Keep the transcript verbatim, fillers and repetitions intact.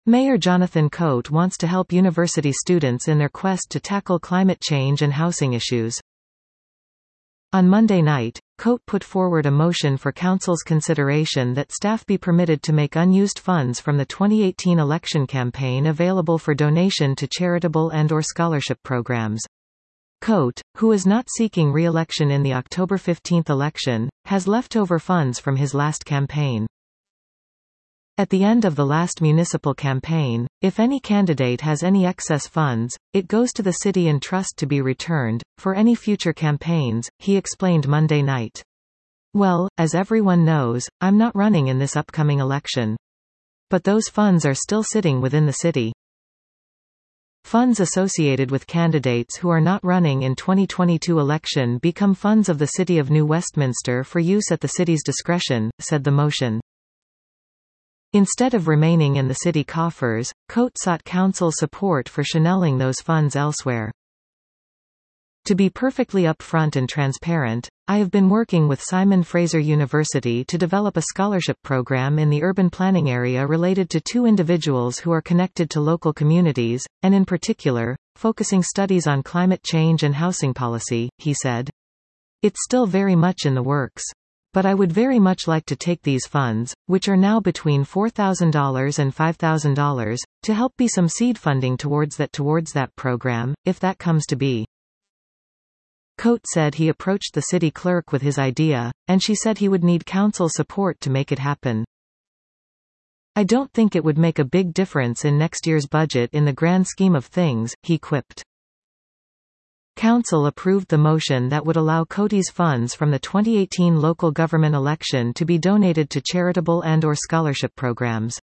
Mayor Jonathan Coate wants to help university students in their quest to tackle climate change and housing issues. On Monday night, Coate put forward a motion for Council's consideration that staff be permitted to make unused funds from the twenty eighteen election campaign available for donation to charitable and or scholarship programs. Coate, who is not seeking re-election in the October fifteenth election, has leftover funds from his last campaign. At the end of the last municipal campaign, if any candidate has any excess funds, it goes to the city in trust to be returned, for any future campaigns, he explained Monday night. Well, as everyone knows, I'm not running in this upcoming election. But those funds are still sitting within the city. Funds associated with candidates who are not running in twenty twenty-two election become funds of the City of New Westminster for use at the city's discretion, said the motion. Instead of remaining in the city coffers, Coate sought council support for channeling those funds elsewhere. To be perfectly upfront and transparent, I have been working with Simon Fraser University to develop a scholarship program in the urban planning area related to two individuals who are connected to local communities, and in particular, focusing studies on climate change and housing policy, he said. It's still very much in the works. But I would very much like to take these funds, which are now between four thousand dollars and five thousand dollars, to help be some seed funding towards that towards that program, if that comes to be. Coate said he approached the city clerk with his idea, and she said he would need council support to make it happen. I don't think it would make a big difference in next year's budget in the grand scheme of things, he quipped. Council approved the motion that would allow Coate's funds from the twenty eighteen local government election to be donated to charitable and or scholarship programs.